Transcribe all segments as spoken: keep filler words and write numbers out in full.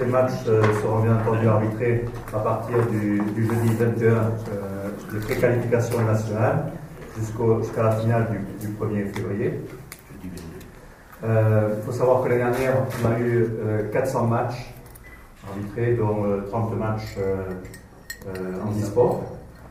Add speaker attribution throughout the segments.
Speaker 1: matchs euh, seront bien entendu arbitrés à partir du, du jeudi vingt et un euh, de préqualification nationale jusqu'au, jusqu'à la finale du, du premier février. Euh, il faut savoir que l'année dernière, on a eu euh, quatre cents matchs arbitrés, dont euh, trente matchs euh, euh, en e-sport.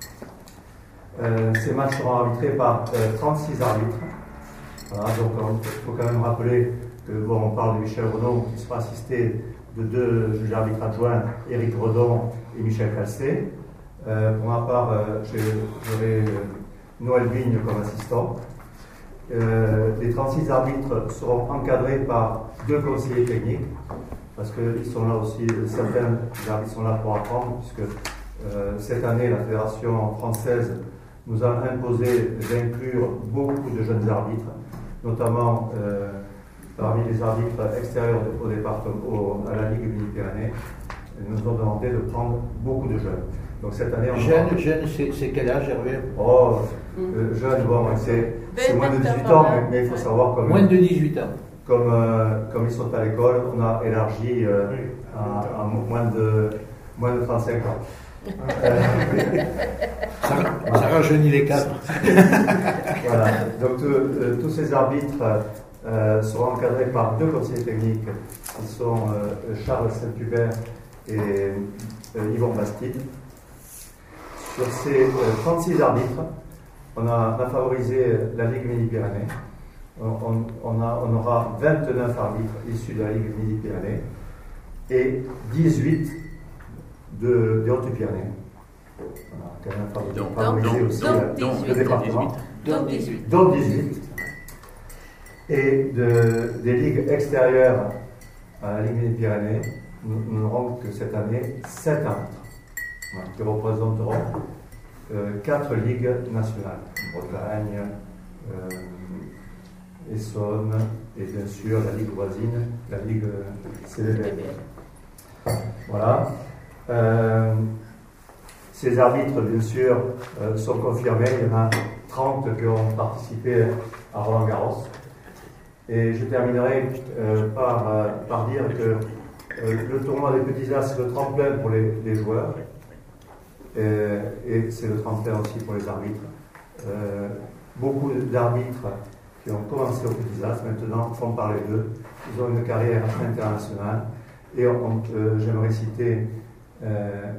Speaker 1: Euh, ces matchs seront arbitrés par euh, trente-six arbitres. Voilà, donc il faut quand même rappeler que bon, on parle de Michel Renaud qui sera assisté de deux juges arbitres adjoints, Éric Redon et Michel Calcé. Euh, pour ma part, euh, j'aurai euh, Noël Vigne comme assistant. Euh, les trente-six arbitres seront encadrés par deux conseillers techniques, parce qu'ils sont là aussi, certains arbitres sont là pour apprendre, puisque euh, cette année, la Fédération française nous a imposé d'inclure beaucoup de jeunes arbitres, notamment euh, parmi les arbitres extérieurs au département, au, à la Ligue Midi-Pyrénées. Ils nous ont demandé de prendre beaucoup de jeunes. Donc cette année, on
Speaker 2: jeune,
Speaker 1: aura...
Speaker 2: jeune, c'est, c'est quel âge, Hervé?
Speaker 1: Oh, euh, jeune, bon, c'est, c'est moins de dix-huit ans, mais, mais il faut savoir comme
Speaker 2: moins de dix-huit ans.
Speaker 1: Comme, euh, comme ils sont à l'école, on a élargi euh, à, à moins de moins de trente-cinq ans. Euh,
Speaker 2: ça, ça rajeunit les cadres.
Speaker 1: Voilà. Donc euh, tous ces arbitres euh, seront encadrés par deux conseillers techniques, qui sont euh, Charles Saint-Hubert et euh, Yvon Bastide. Sur ces euh, trente-six arbitres, on a, on a favorisé la Ligue Midi-Pyrénées. On, on, on, a, on aura vingt-neuf arbitres issus de la Ligue Midi-Pyrénées et dix-huit de, de Hautes-Pyrénées. On a quand même favorisé aussi donc, le département.
Speaker 3: Donc dix-huit.
Speaker 1: Donc dix-huit. Et de, des ligues extérieures à la Ligue Midi-Pyrénées, nous, nous n'aurons que cette année sept arbitres, voilà, qui représenteront euh, quatre ligues nationales. Bretagne, euh, Essonne et bien sûr la Ligue voisine, la Ligue C D B. Voilà. Euh, ces arbitres, bien sûr, euh, sont confirmés. Il y en a trente qui ont participé à Roland Garros. Et je terminerai euh, par, euh, par dire que euh, le tournoi des Petits As, c'est le tremplin pour les, les joueurs. Et, et c'est le tremplin aussi pour les arbitres. Euh, beaucoup d'arbitres qui ont commencé au Petits As, maintenant font parler d'eux. Ils ont une carrière internationale. Et on, on, euh, j'aimerais citer euh,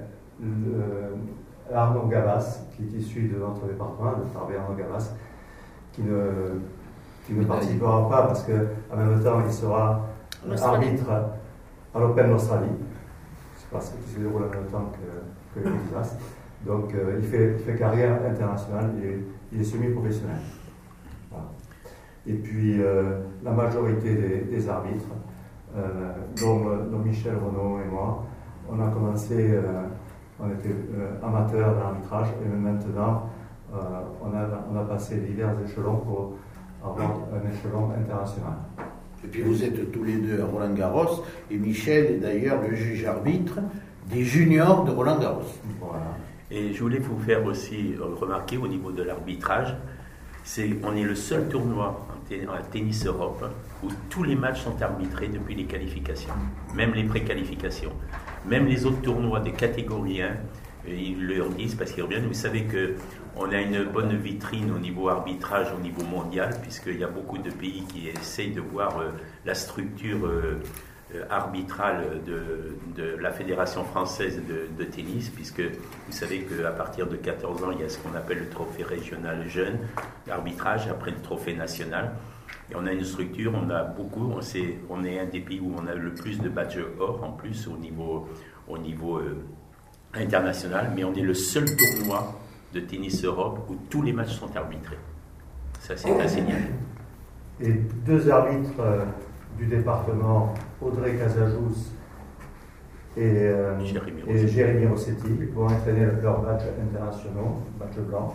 Speaker 1: le, Arnaud Gavas, qui est issu de notre département, de Tarbé Arnaud Gavas, qui ne, qui ne participera pas parce qu'en même temps, il sera arbitre à l'Open d'Australie. C'est parce qu'il se déroule en même temps que, que le Petits As. Donc, euh, il, fait, il fait carrière internationale, il est, il est semi-professionnel. Voilà. Et puis, euh, la majorité des, des arbitres, euh, dont, dont Michel Renaud et moi, on a commencé, euh, on était euh, amateurs de l'arbitrage, et maintenant, euh, on, a, on a passé divers échelons pour avoir un échelon international.
Speaker 2: Et puis vous êtes tous les deux à Roland Garros, et Michel est d'ailleurs le juge arbitre des juniors de Roland Garros.
Speaker 1: Voilà.
Speaker 4: Et je voulais vous faire aussi remarquer au niveau de l'arbitrage, c'est, on est le seul tournoi en tennis Europe où tous les matchs sont arbitrés depuis les qualifications, même les préqualifications. Même les autres tournois des catégories un, ils leur disent, parce qu'ils reviennent, vous savez qu'on a une bonne vitrine au niveau arbitrage, au niveau mondial, puisqu'il y a beaucoup de pays qui essayent de voir euh, la structure euh, arbitrale de, de la Fédération française de, de tennis, puisque vous savez qu'à partir de quatorze ans, il y a ce qu'on appelle le trophée régional jeune d'arbitrage, après le trophée national. Et on a une structure, on a beaucoup, on, sait, on est un des pays où on a le plus de badges or en plus au niveau, au niveau euh, international, mais on est le seul tournoi de tennis Europe où tous les matchs sont arbitrés. Ça, c'est un signal.
Speaker 1: Et deux arbitres euh, du département, Audrey Casajous et, euh,
Speaker 4: Jérémy
Speaker 1: et Jérémy Rossetti, vont entraîner leurs badges internationaux, badges blancs.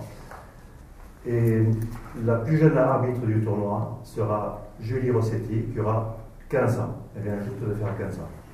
Speaker 1: Et la plus jeune arbitre du tournoi sera Julie Rossetti, qui aura quinze ans. Elle vient juste de faire quinze ans.